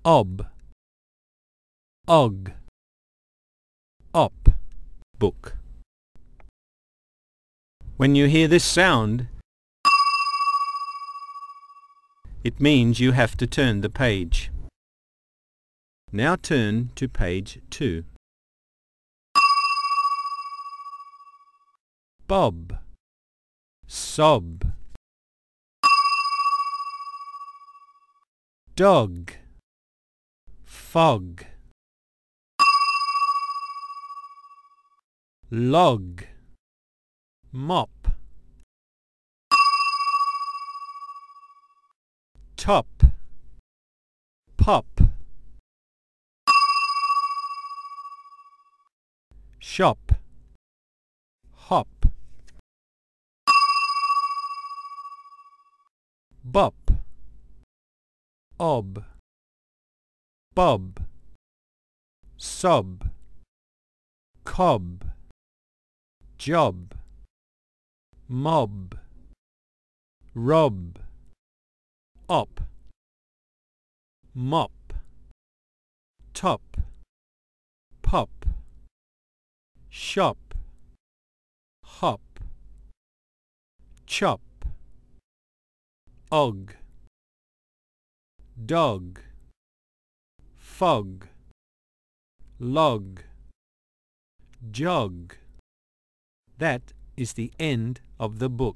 ob, og, op, book. When you hear this sound, it means you have to turn the page. Now turn to page 2. Bob, sob, dog, fog, log, mop, top, pop, shop, hop, bop, ob, bob, sob, cob, job, mob, rob, op, mop, top, pop, shop, hop, chop, og, dog, fog, log, jog. That is the end of the book.